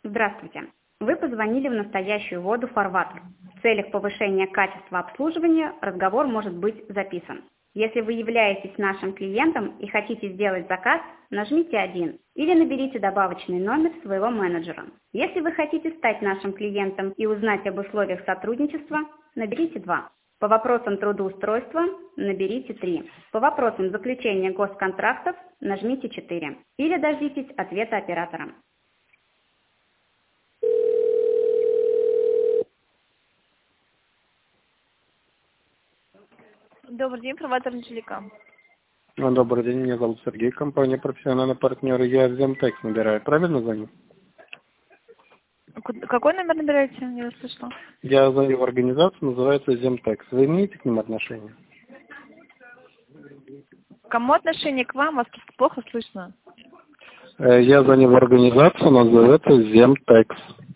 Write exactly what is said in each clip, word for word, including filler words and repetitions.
Здравствуйте. Вы позвонили в настоящую воду «Фарватер». В целях повышения качества обслуживания разговор может быть записан. Если вы являетесь нашим клиентом и хотите сделать заказ, нажмите один или наберите добавочный номер своего менеджера. Если вы хотите стать нашим клиентом и узнать об условиях сотрудничества, наберите два. По вопросам трудоустройства наберите три. По вопросам заключения госконтрактов нажмите четыре. Или дождитесь ответа оператора. Добрый день, провайдер Анжелика. Ну, добрый день, меня зовут Сергей, компания «Профессиональный партнер». Я Земтекс набираю. Правильно звоню? Ку- Какой номер набираете? Я услышала. Я звоню в организацию, называется Земтекс. Вы имеете к ним отношение? Кому отношение к вам? Вас просто плохо слышно. Э, Я звоню в организацию, называется Земтекс.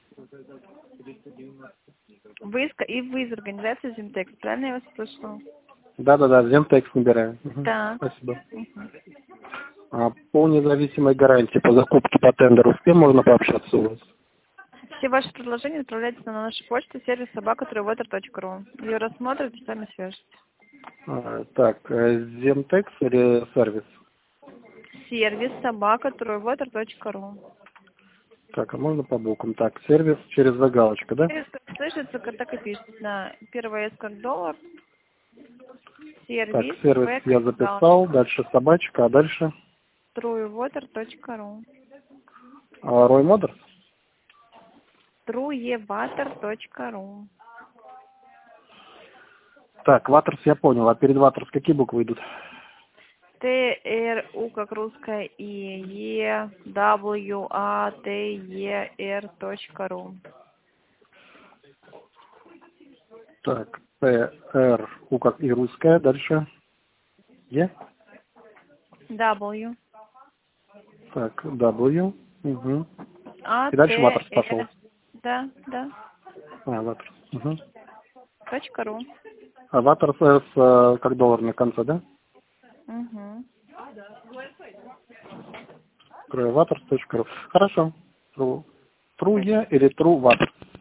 Вы из, и вы из организации Земтекс, правильно я вас слышала? Да-да-да, Земтекс набираю. Мгм. Да. Спасибо. А по независимой гарантии по закупке по тендеру с кем можно пообщаться у вас? Все ваши предложения отправляйтесь на нашу почту сервис собака тройвотер точка ру. Ее рассмотрят и с вами свяжутся. А, так, э, Земтекс или сервис? Сервис собака тройвотер точка ру. Так, а можно по буквам? Так, сервис через загалочку, да? Сервис как слышится, как так и пишется. Да. Первое S как доллар. Так, Сервис. сервис В я как записал, дальше собачка, а дальше тройвотер точка ру. а, Рой Модерс? тройвотер точка ру. Так, Ватерс я понял, а перед Ватерс какие буквы идут? Т, Р, У как русская, И, Е, W, А, Т, Е, Р точка ру. Так, П, Р, У как и русская, дальше Е. W, Так, W, угу. А, И дальше Т, Ватерс пошел. Р. Да, да. А, Ватерс. Угу. Точка ру. А Ватерс с э, как доллар на конце, да? Угу. Ватерс точка ру. Хорошо. Тру. Тру Е или Тру Ватерс?